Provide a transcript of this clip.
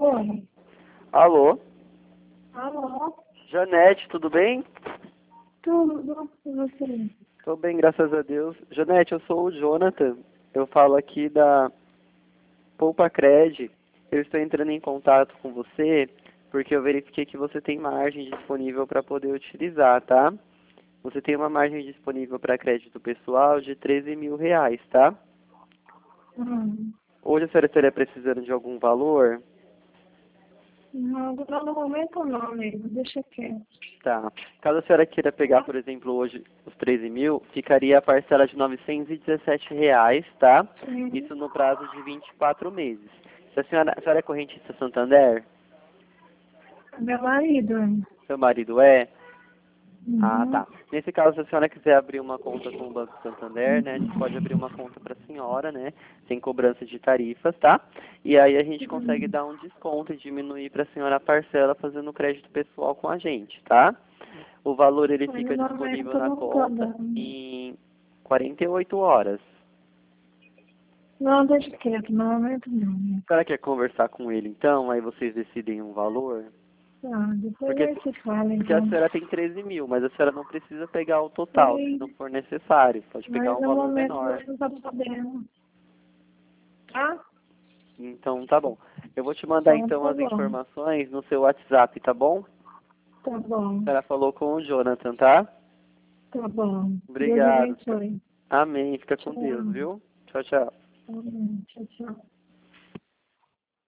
Oi. Alô? Alô? Janete, tudo bem? Tudo e você? Tô bem, graças a Deus. Janete, eu sou o Jonathan. Eu falo aqui da Poupa Cred. Eu estou entrando em contato com você porque eu verifiquei que você tem margem disponível para poder utilizar, tá? Você tem uma margem disponível para crédito pessoal de R$ 13.000, tá? Hum. Hoje a senhora estaria precisando de algum valor? Não, no momento não, amigo. Deixa quieto. Tá. Caso a senhora queira pegar, por exemplo, hoje os 13.000, ficaria a parcela de R$ 917, tá? Sim. Isso no prazo de 24 meses. Se a senhora é correntista Santander, Meu marido. seu marido é? Ah, Uhum. tá. Nesse caso, se a senhora quiser abrir uma conta com o Banco Santander, né, a gente pode abrir uma conta para a senhora, né, sem cobrança de tarifas, tá? E aí a gente consegue dar um desconto e diminuir para a senhora a parcela fazendo crédito pessoal com a gente, tá? O valor ele Mas no fica disponível momento na não tô conta dando. em 48 horas. Não, deixa quieto. No momento não, amigo. A senhora quer conversar com ele então? Aí vocês decidem um valor? Ah, depois Porque, a gente fala, porque a então. senhora tem 13.000, mas a senhora não precisa pegar o total, se não Sim. for necessário. Pode pegar Mas um no valor momento menor. nós não estamos podendo. Tá? Então, tá bom. Eu vou te mandar Então então tá as bom. informações no seu WhatsApp, tá bom? Tá bom. A senhora falou com o Jonathan, tá? Tá bom. Deus Obrigado. abençoe. Amém. Fica com Deus, Tchau. viu? Tchau, tchau. Amém. Tchau, tchau.